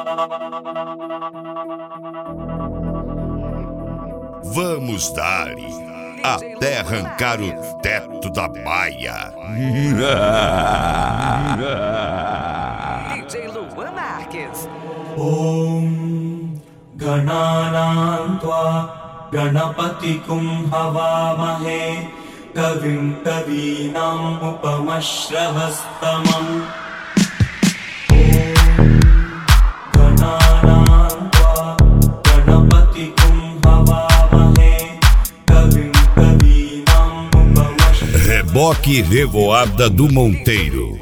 Vamos dar-lhe até arrancar o teto da baia. DJ Luan Marques. Om Gananam Tva Ganapatikum Havamahe Kavim Kavinam Upamashravastamam. Reboque e revoada do Monteiro.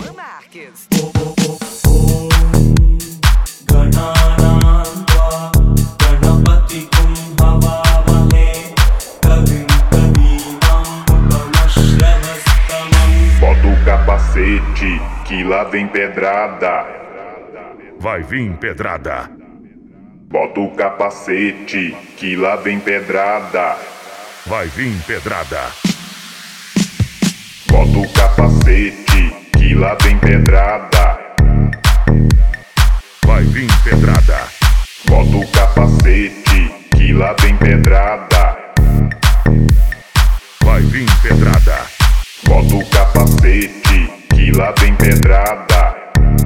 Bota o capacete, que lá vem pedrada. Vai vir pedrada. Bota o capacete, que lá vem pedrada. Vai vir pedrada. Bota o capacete, que lá vem pedrada. Vai vir pedrada. Bota o capacete, que lá vem pedrada. Vai vir pedrada. Bota o capacete, que lá vem pedrada.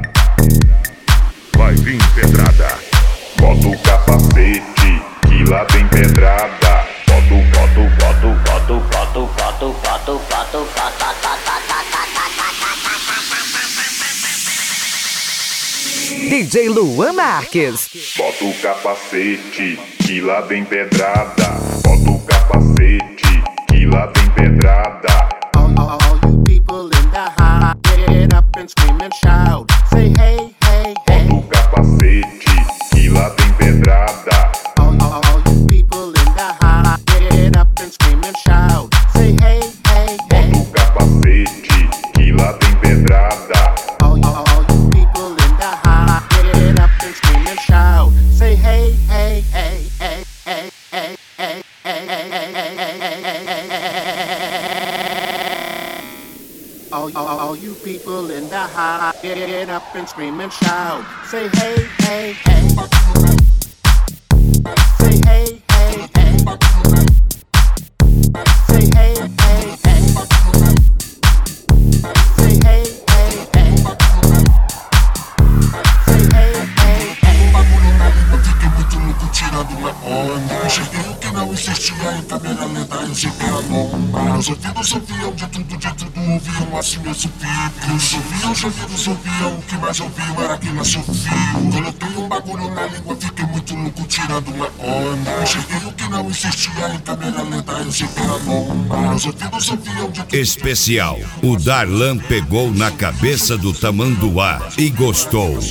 Vai vir pedrada. Bota o capacete, que lá vem pedrada. DJ Luan Marques. Bota o capacete, que lá vem pedrada. Bota o capacete, que lá vem pedrada. All you people in the house, get up and scream and shout. Say hey, hey, hey. Bota o capacete, que lá vem pedrada. All you people in the house, get up and scream and shout. Say hey, hey, hey. Bota o capacete, que lá vem pedrada. All you people in the house, get up and scream and shout. Say hey, hey, hey, hey, hey, hey, hey, hey, hey, hey. All you people in the house, get up and scream and shout. Say hey, hey, hey. Say hey, hey, hey. Say hey, hey, hey. Say hey, hey, hey. Say hey, hey, hey. Bagulho na língua, fiquei muito louco tirando uma onda. Enxerguei o que não existia em câmera lenta, eu cheguei a bomba. Meus ouvidos ouviam de tudo ouviam, assim eu subi. Que eu ouviam, os ouvidos ouviam, o que mais ouviam era que nasceu fio. Coloquei um bagulho na língua, fiquei muito louco tirando uma onda. Enxerguei o que não existia em câmera lenta, eu cheguei a bomba. Meus ouvidos ouviam de tudo. Especial. O Darlan pegou na cabeça do tamanduá e gostou.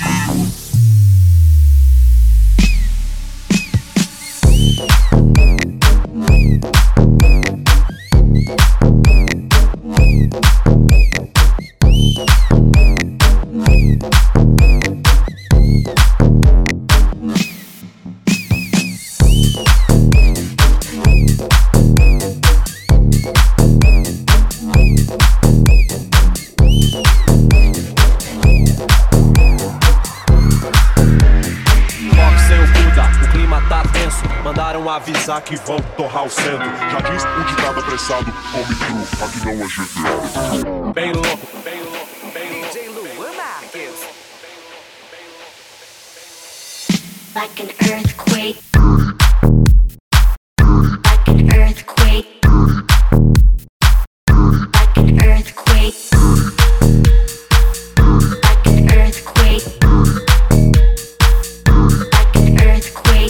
Avisar que vão torrar o centro. Já diz o ditado apressado: come cru, aqui não é GTA. Bem louco, bem louco, bem louco. DJ Luan Marques. Like an earthquake. Like an earthquake. Like an earthquake. Like an earthquake. Like an earthquake.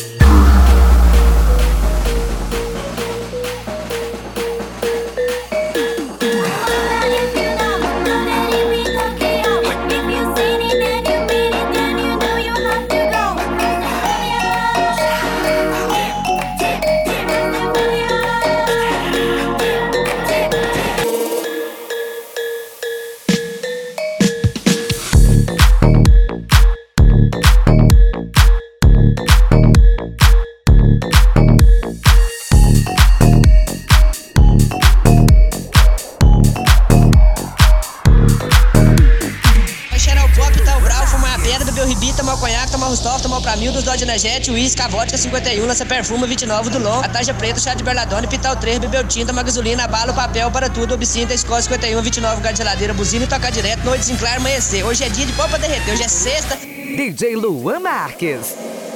Gustavo, tomou pra mil dos Dodge Energético, uísque, a vodka 51, lança perfume 29 do Long, a tarja preta, chá de Berladone, Pital 3, bebeu tinta, uma gasolina, bala, papel, para tudo, obcinta, escola 51, 29, lugar de geladeira, buzina e tocar direto, noite sem claro, amanhecer. Hoje é dia de pão pra derreter, hoje é sexta. DJ Luan Marques.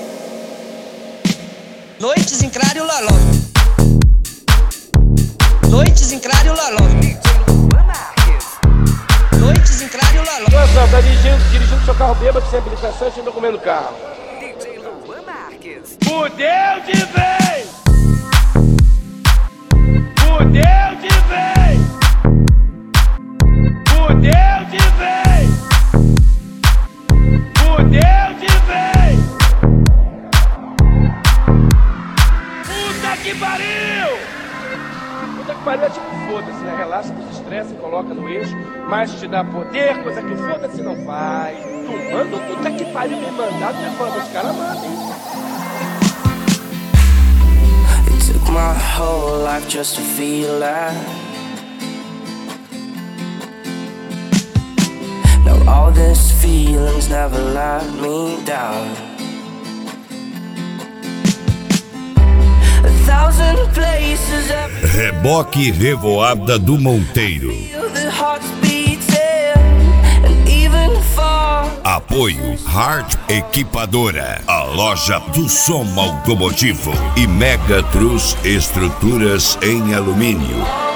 Noites em claro e o Loló. Noites em claro e o Loló. Noites em claro e o Loló. Nossa, tá dirigindo seu carro bêbado sem habilitação e sem documento do carro. DJ Luan Marques. Fudeu de vez! Fudeu de vez! Fudeu de vez! Fudeu de vez! Puta que pariu! Puta que pariu é tipo foda-se, né? Relaxa, desestressa, coloca no eixo, mas te dá poder, coisa que foda-se não faz. Tu manda, puta que pariu, me mandar, tu manda, os caras mandam. It took my whole life just to feel that. Now all these feelings never let me down. A thousand places Reboque e Revoada do Monteiro. the hearts beating and even far. Apoio Hard Equipadora, a loja do som automotivo e Mega Trus Estruturas em Alumínio.